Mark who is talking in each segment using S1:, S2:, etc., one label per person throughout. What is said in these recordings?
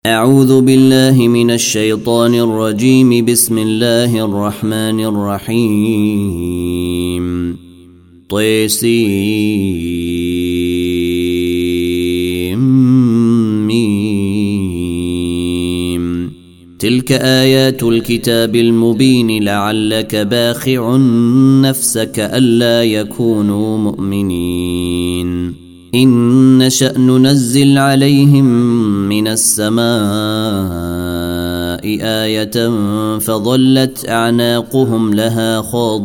S1: أعوذ بالله من الشيطان الرجيم. بسم الله الرحمن الرحيم. طيسيم. تلك آيات الكتاب المبين لعلك باخع نفسك ألا يكونوا مؤمنين. إن نشأ ننزل عليهم من السماء آية فظلت أعناقهم لها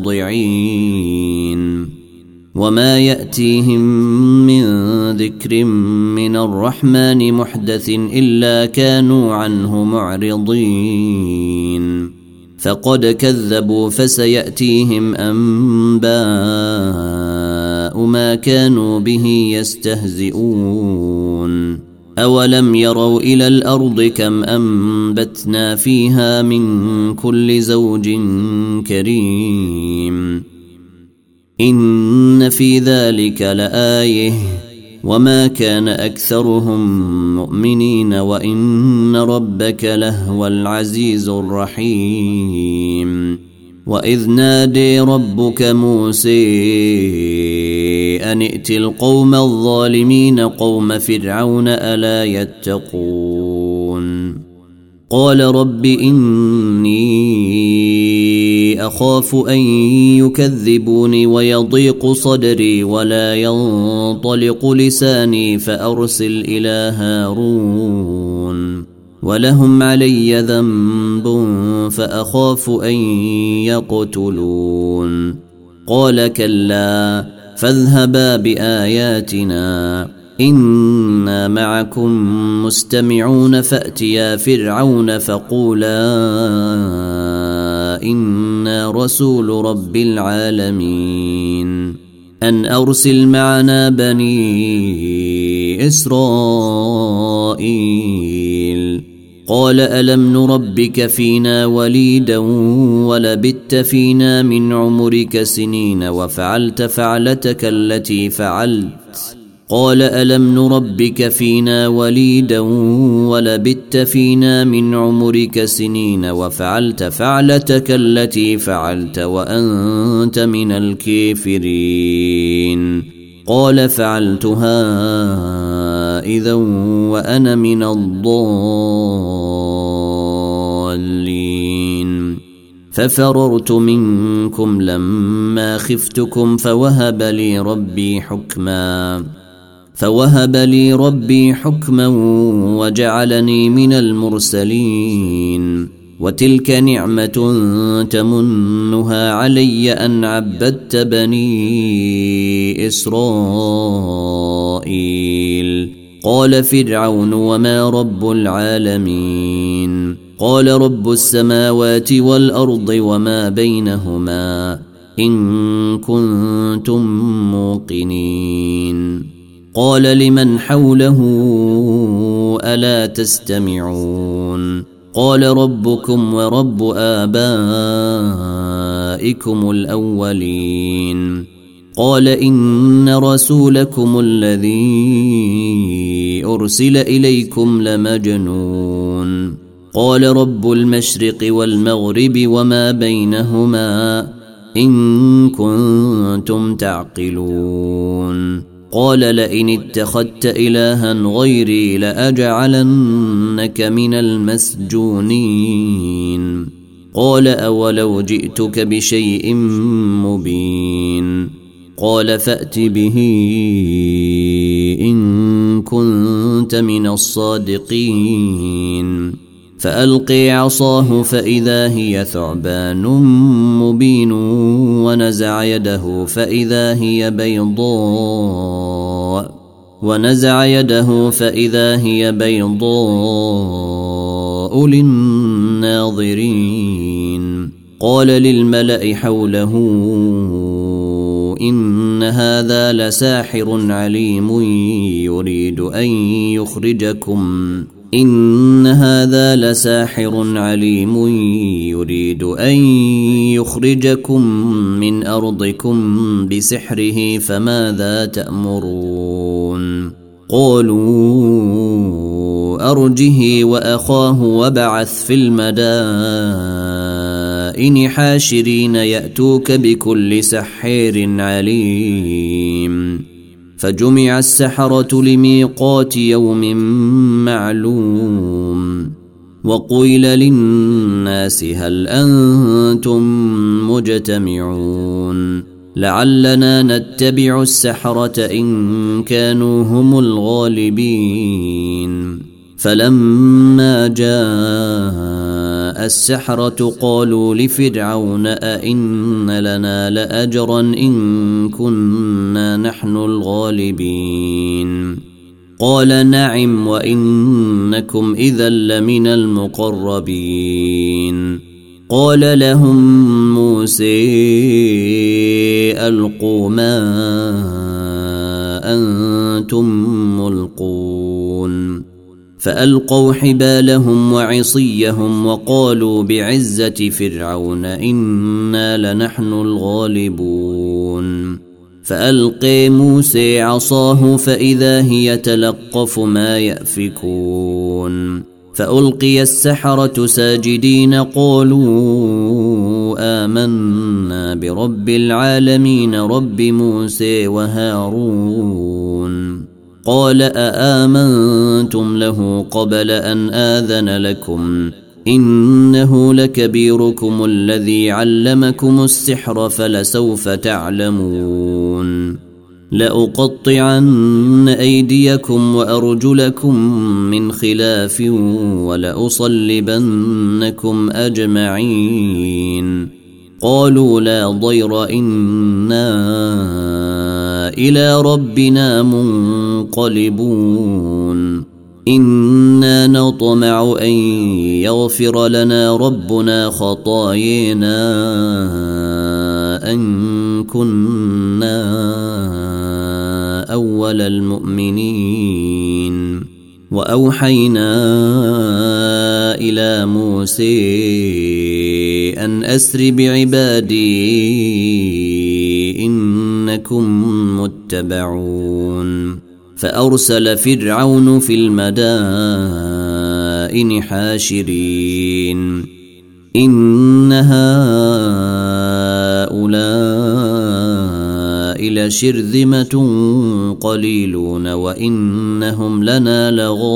S1: خاضعين وما يأتيهم من ذكر من الرحمن محدث إلا كانوا عنه معرضين. فقد كذبوا فسيأتيهم أنباء ما كانوا به يستهزئون. أولم يروا إلى الأرض كم أنبتنا فيها من كل زوج كريم إن في ذلك لآية وما كان أكثرهم مؤمنين وإن ربك لهو العزيز الرحيم. وإذ نادي ربك موسى أن ائت القوم الظالمين قوم فرعون ألا يتقون. قال رب إني أخاف أن يكذبوني ويضيق صدري ولا ينطلق لساني فأرسل إلى هارون ولهم علي ذنب فأخاف أن يقتلون. قال كلا فاذهبا بآياتنا إنا معكم مستمعون فأتيا فرعون فقولا إنا رسول رب العالمين أن أرسل معنا بني إسرائيل. قال ألم نربك فينا وليدا ولبثت فينا من عمرك سنين وفعلت فعلتك التي فعلت. قال ألم نربك فينا وليدا ولبثت فينا من عمرك سنين وفعلت فعلتك التي فعلت وأنت من الكافرين. قال فعلتها إذا وأنا من الضالين. ففررت منكم لما خفتكم فوهب لي ربي حكما وجعلني من المرسلين. وتلك نعمة تمنها علي أن عبدت بني إسرائيل. قال فرعون وما رب العالمين. قال رب السماوات والأرض وما بينهما إن كنتم موقنين. قال لمن حوله ألا تستمعون. قال ربكم ورب آبائكم الأولين. قال إن رسولكم الذي أرسل إليكم لمجنون. قال رب المشرق والمغرب وما بينهما إن كنتم تعقلون. قال لئن اتخذت إلها غيري لأجعلنك من المسجونين. قال أولو جئتك بشيء مبين. قال فأت به إن كنت من الصادقين. فألقي عصاه فإذا هي ثعبان مبين ونزع يده فإذا هي بيضاء للناظرين. قال للملأ حوله إن هذا لساحر عليم يريد أن يخرجكم من أرضكم بسحره فماذا تأمرون. قالوا أرجه وأخاه وابعث في المدائن حاشرين يأتوك بكل سحير عليم فجمع السحرة لميقات يوم معلوم وقيل للناس هل أنتم مجتمعون لعلنا نتبع السحرة إن كانوا هم الغالبين فلما جاء السحرة قالوا لفرعون أئن لنا لأجرا إن كنا نحن الغالبين قال نعم وإنكم إذا لمن المقربين قال لهم موسى ألقوا ما أنتم ملقون فألقوا حبالهم وعصيهم وقالوا بعزة فرعون إنا لنحن الغالبون فألقي موسى عصاه فإذا هي تلقف ما يأفكون فألقي السحرة ساجدين قالوا آمنا برب العالمين رب موسى وهارون قال أآمنتم له قبل أن آذن لكم إنه لكبيركم الذي علمكم السحر فلسوف تعلمون لأقطعن أيديكم وأرجلكم من خلاف ولأصلبنكم أجمعين قالوا لا ضير إنا إلى ربنا منقلبون إنا نطمع أن يغفر لنا ربنا خطايانا أن كنا أول المؤمنين وأوحينا إلى موسى أن أسر بعبادي إنكم متبعون فأرسل فرعون في المدائن حاشرين إن هؤلاء لشرذمة قليلون وإنهم لنا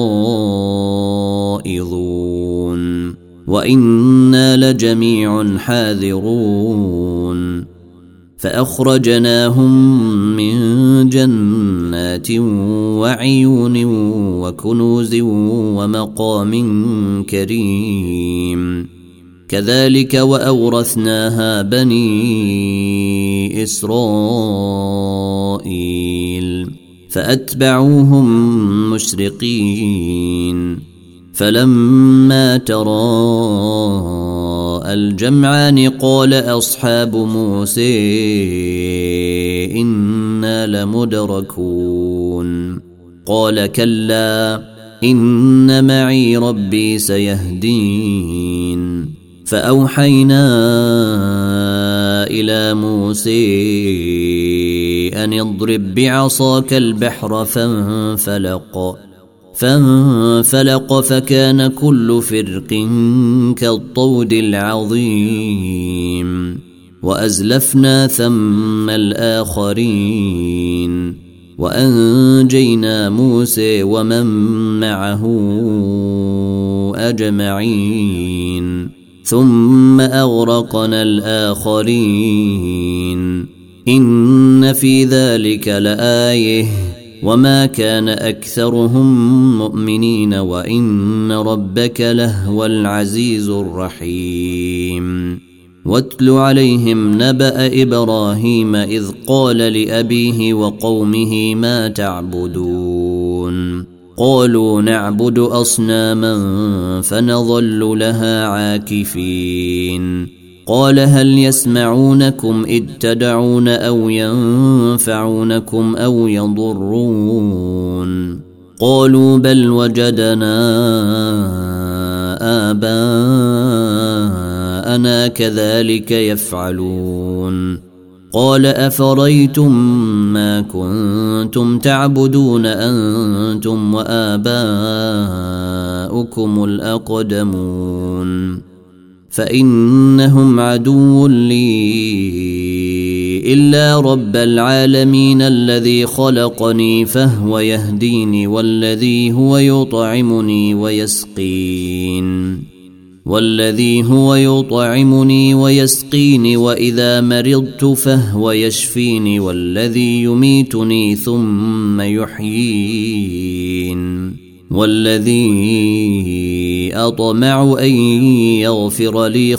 S1: لغائظون وإنا لجميع حاذرون فأخرجناهم من جنات وعيون وكنوز ومقام كريم كذلك وأورثناها بني إسرائيل فأتبعوهم مشرقين فلما تراءى الجمعان قال أصحاب موسى إنا لمدركون قال كلا إن معي ربي سيهدين فأوحينا إلى موسى أن اضرب بعصاك البحر فانفلق فكان كل فرق كالطود العظيم وأزلفنا ثم الآخرين وأنجينا موسى ومن معه أجمعين ثم أغرقنا الآخرين إن في ذلك لآية وما كان أكثرهم مؤمنين وإن ربك لهو العزيز الرحيم واتل عليهم نبأ إبراهيم إذ قال لأبيه وقومه ما تعبدون قالوا نعبد أصناما فنظل لها عاكفين قال هل يسمعونكم إذ تدعون أو ينفعونكم أو يضرون قالوا بل وجدنا آباءنا كذلك يفعلون قال أفريتم ما كنتم تعبدون أنتم وآباؤكم الأقدمون فإنهم عدو لي إلا رب العالمين الذي خلقني فهو يهديني والذي هو يطعمني ويسقيني وإذا مرضت فهو يشفيني والذي يميتني ثم يحيين والذي أطمع أن يغفر لي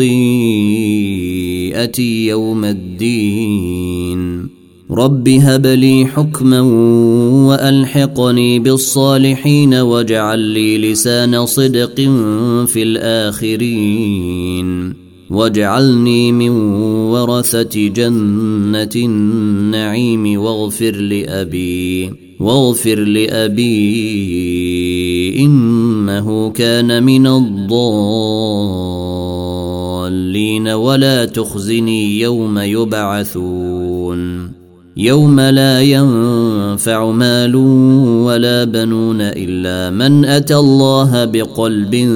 S1: خطيئتي يوم الدين رب هب لي حكما وألحقني بالصالحين واجعل لي لسان صدق في الآخرين واجعلني من ورثة جنة النعيم واغفر لأبي إنه كان من الضالين ولا تخزني يوم يبعثون يوم لا ينفع مال ولا بنون إلا من أتى الله بقلب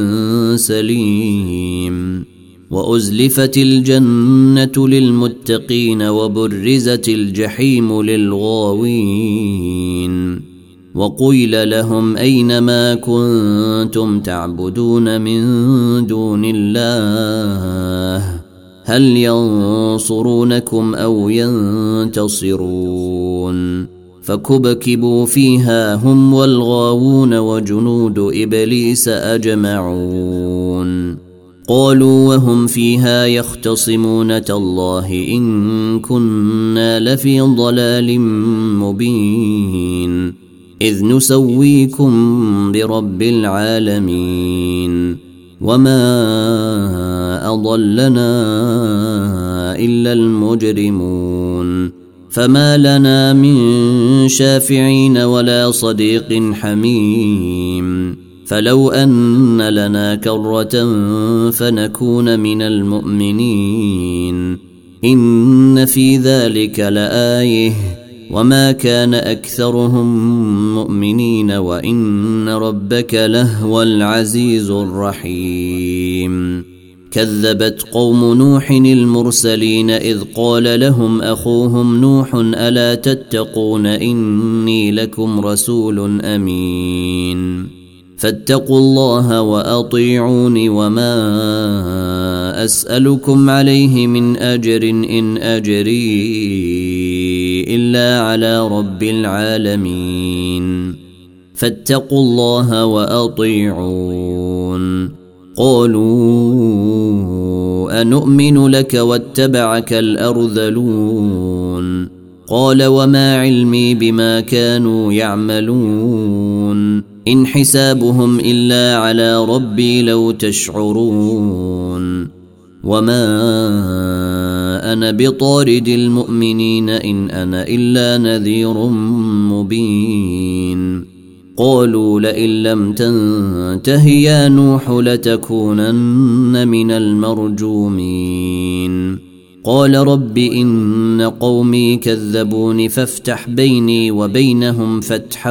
S1: سليم وأزلفت الجنة للمتقين وبرزت الجحيم للغاوين وقيل لهم أين ما كنتم تعبدون من دون الله هل ينصرونكم أو ينتصرون فكبكبوا فيها هم والغاوون وجنود إبليس أجمعون قالوا وهم فيها يختصمون تالله إن كنا لفي ضلال مبين إذ نسويكم برب العالمين وما أضلنا إلا المجرمون فما لنا من شافعين ولا صديق حميم فلو أن لنا كرة فنكون من المؤمنين إن في ذلك لآية وما كان أكثرهم مؤمنين وإن ربك لهو العزيز الرحيم كذبت قوم نوح المرسلين إذ قال لهم أخوهم نوح ألا تتقون إني لكم رسول أمين فاتقوا الله وأطيعوني وما أسألكم عليه من أجر إن أجري إلا على رب العالمين فاتقوا الله وأطيعون قالوا أنؤمن لك واتبعك الأرذلون قال وما علمي بما كانوا يعملون إن حسابهم إلا على ربي لو تشعرون وما أنا بطارد المؤمنين إن أنا إلا نذير مبين قالوا لئن لم تنته يا نوح لتكونن من المرجومين قال رب إن قومي كذبوني فافتح بيني وبينهم فتحا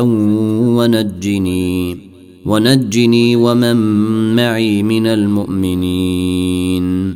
S1: ونجني ومن معي من المؤمنين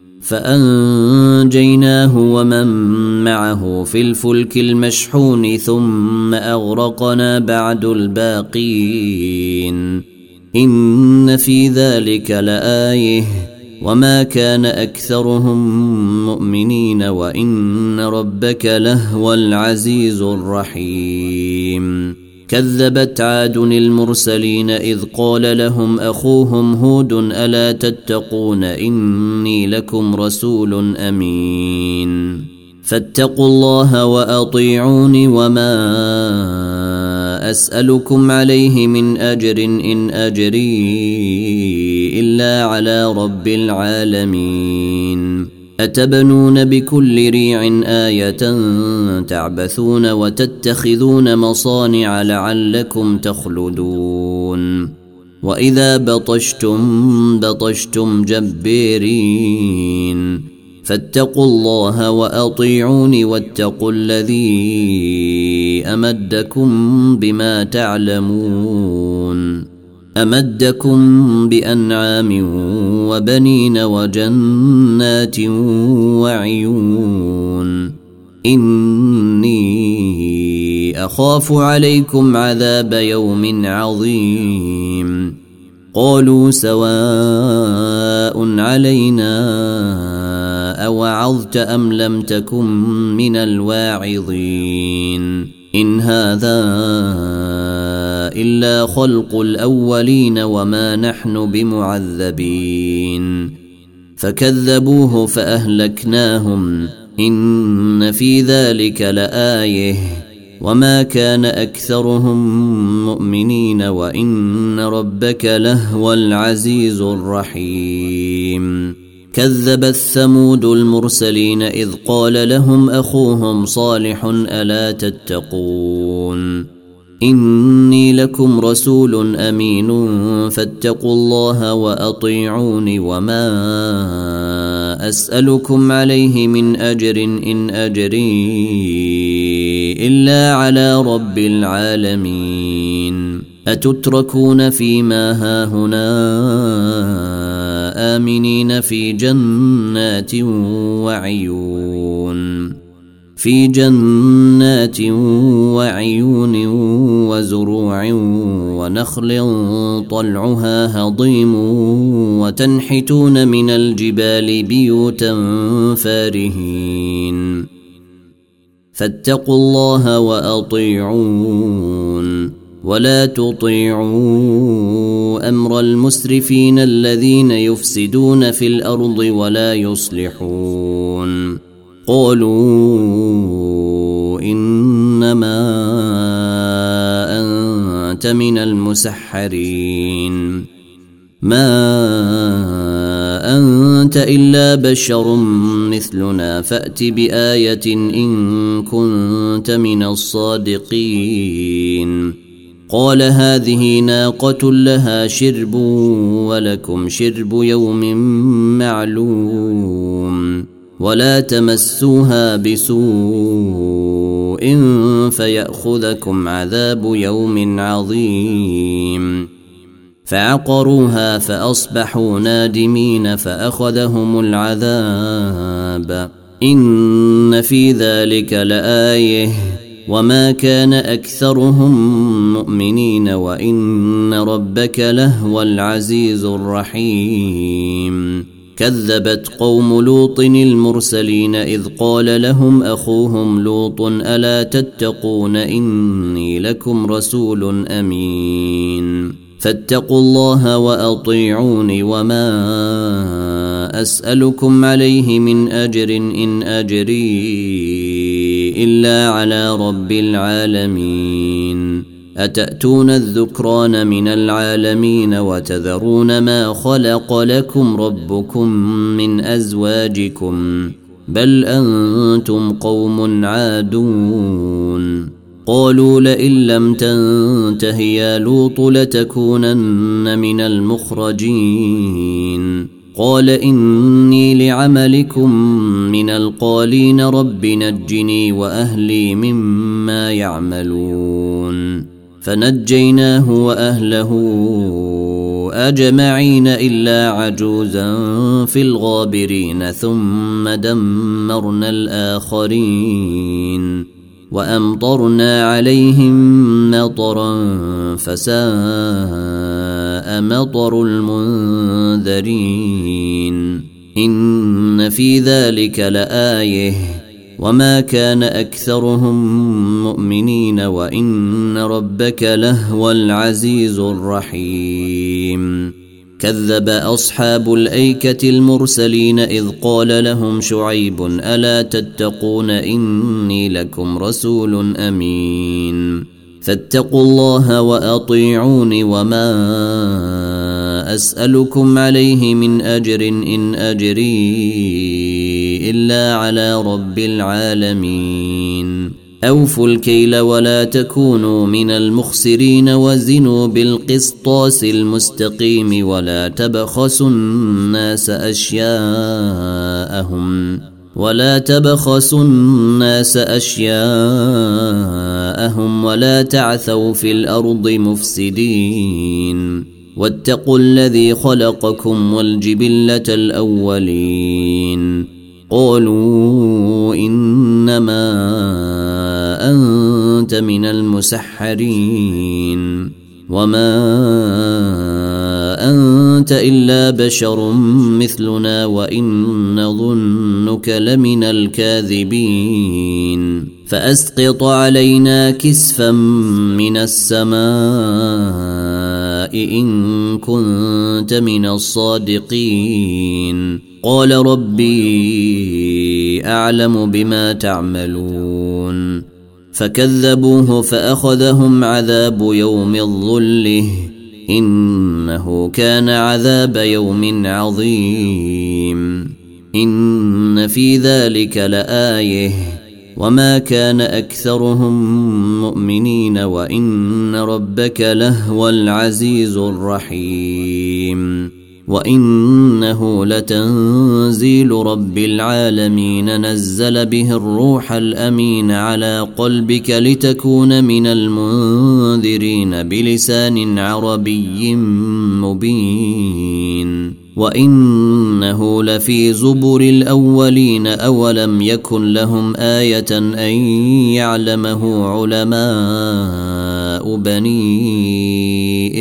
S1: فأنجيناه ومن معه في الفلك المشحون ثم أغرقنا بعد الباقين إن في ذلك لآية وما كان أكثرهم مؤمنين وإن ربك لهو العزيز الرحيم كذبت عاد المرسلين إذ قال لهم أخوهم هود ألا تتقون إني لكم رسول أمين فاتقوا الله وأطيعوني وما أسألكم عليه من أجر إن أجري إلا على رب العالمين أتبنون بكل ريع آية تعبثون وتتخذون مصانع لعلكم تخلدون وإذا بطشتم جبارين فاتقوا الله وأطيعون واتقوا الذي أمدكم بما تعلمون أمدكم بأنعام وبنين وجنات وعيون إني أخاف عليكم عذاب يوم عظيم قالوا سواء علينا أوعظت أم لم تكن من الواعظين إن هذا إلا خلق الأولين وما نحن بمعذبين فكذبوه فأهلكناهم إن في ذلك لآية وما كان أكثرهم مؤمنين وإن ربك لهو العزيز الرحيم كذبت ثمود المرسلين إذ قال لهم أخوهم صالح ألا تتقون إني لكم رسول أمين فاتقوا الله وأطيعون وما أسألكم عليه من أجر إن أجري إلا على رب العالمين أتتركون فيما هاهنا آمنين في جنات وعيون وزروع ونخل طلعها هضيم وتنحتون من الجبال بيوتا فارهين فاتقوا الله وأطيعون ولا تطيعوا أمر المسرفين الذين يفسدون في الأرض ولا يصلحون قالوا إنما أنت من المسحرين ما أنت إلا بشر مثلنا فأت بآية إن كنت من الصادقين قال هذه ناقة لها شرب ولكم شرب يوم معلوم ولا تمسوها بسوء فيأخذكم عذاب يوم عظيم فعقروها فأصبحوا نادمين فأخذهم العذاب إن في ذلك لآية وما كان أكثرهم مؤمنين وإن ربك لهو العزيز الرحيم كذبت قوم لوط المرسلين إذ قال لهم أخوهم لوط ألا تتقون إني لكم رسول أمين فاتقوا الله وأطيعون وما أسألكم عليه من أجر إن أجري إلا على رب العالمين أتأتون الذكران من العالمين وتذرون ما خلق لكم ربكم من أزواجكم بل أنتم قوم عادون قالوا لئن لم تنته يا لوط لتكونن من المخرجين قال إني لعملكم من القالين رب نجني وأهلي مما يعملون فنجيناه وأهله أجمعين إلا عجوزا في الغابرين ثم دمرنا الآخرين وأمطرنا عليهم مطرا فساء مطر المنذرين إن في ذلك لآية وما كان أكثرهم مؤمنين وإن ربك لهو العزيز الرحيم كذب أصحاب الأيكة المرسلين إذ قال لهم شعيب ألا تتقون إني لكم رسول أمين فاتقوا الله وأطيعون وما أسألكم عليه من أجر إن أجري إلا على رب العالمين أوفوا الكيل ولا تكونوا من المخسرين وزنوا بالقسطاس المستقيم ولا تبخسوا الناس أشياءهم ولا تعثوا في الأرض مفسدين واتقوا الذي خلقكم والجبلة الأولين قالوا إنما أنت من المسحرين وما أنت إلا بشر مثلنا وإن نظنك لمن الكاذبين فأسقط علينا كسفا من السماء إن كنت من الصادقين قال ربي أعلم بما تعملون فكذبوه فأخذهم عذاب يوم الظله إنه كان عذاب يوم عظيم إن في ذلك لآية وما كان أكثرهم مؤمنين وإن ربك لهو العزيز الرحيم وإنه لتنزيل رب العالمين نزل به الروح الأمين على قلبك لتكون من المنذرين بلسان عربي مبين وإنه لفي زبر الأولين أولم يكن لهم آية أن يعلمه علماء بني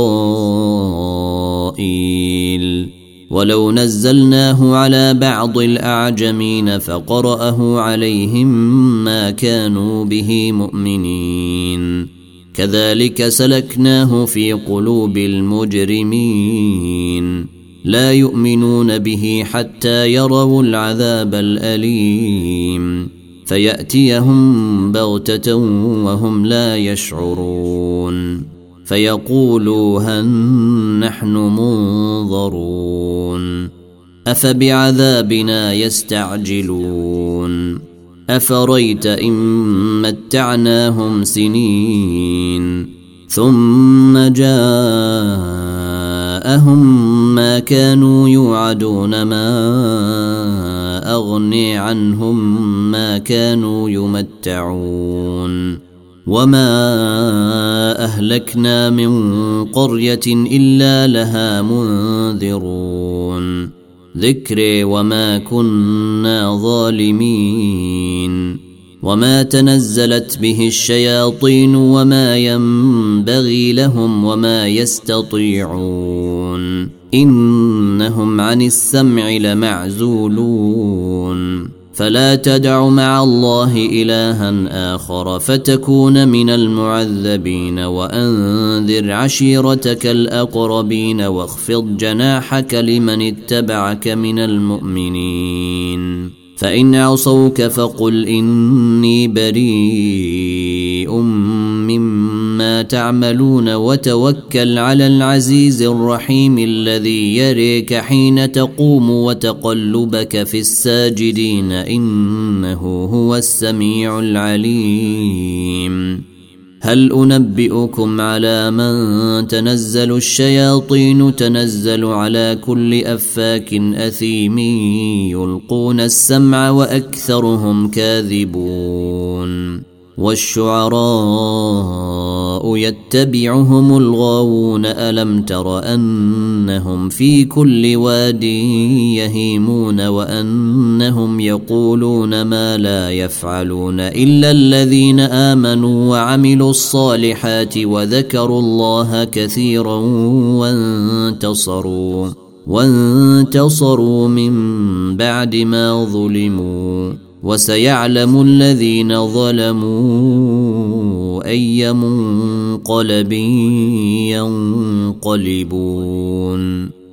S1: إسرائيل ولو نزلناه على بعض الأعجمين فقرأه عليهم ما كانوا به مؤمنين كذلك سلكناه في قلوب المجرمين لا يؤمنون به حتى يروا العذاب الأليم فيأتيهم بغتة وهم لا يشعرون فيقولوا هل نحن منظرون أفبعذابنا يستعجلون أفريت إن متعناهم سنين ثم جاءهم ما كانوا يوعدون ما أغني عنهم ما كانوا يمتعون وما أهلكنا من قرية إلا لها منذرون ذكري وما كنا ظالمين وما تنزلت به الشياطين وما ينبغي لهم وما يستطيعون إنهم عن السمع لمعزولون فلا تدع مع الله إلها آخر فتكون من المعذبين وأنذر عشيرتك الأقربين واخفض جناحك لمن اتبعك من المؤمنين فإن عصوك فقل إني بريء مما تعملون وتوكل على العزيز الرحيم الذي يريك حين تقوم وتقلبك في الساجدين إنه هو السميع العليم هل أنبئكم على من تنزل الشياطين تنزل على كل أفاك أثيم يلقون السمع وأكثرهم كاذبون والشعراء يتبعهم الغاوون ألم تر أنهم في كل واد يهيمون وأنهم يقولون ما لا يفعلون إلا الذين آمنوا وعملوا الصالحات وذكروا الله كثيرا وانتصروا من بعد ما ظلموا وسيعلم الذين ظلموا أي منقلب ينقلبون